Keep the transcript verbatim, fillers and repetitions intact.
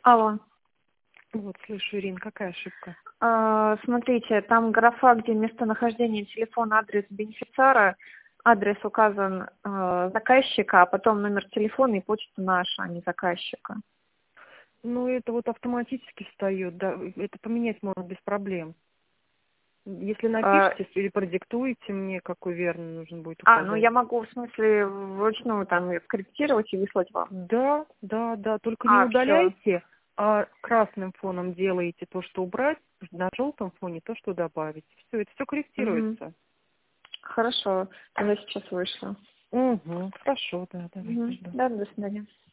Алло. Вот, слышу, Ирина, какая ошибка? А, смотрите, там графа, где местонахождение телефона, адрес бенефициара, адрес указан э, заказчика, а потом номер телефона и почта наша, а не заказчика. Ну, это вот автоматически встает, да, это поменять можно без проблем. Если напишите А, или продиктуете мне, какой верный нужно будет а, указать. ну я могу, в смысле, вручную там её скорректировать и выслать вам. Да, да, да, только не А, все. удаляйте, а красным фоном делаете то, что убрать, на желтом фоне то, что добавить. Все, это все Угу. корректируется. Хорошо, тогда сейчас вышло. Угу, хорошо, да, давайте Угу. жду. Да, до свидания.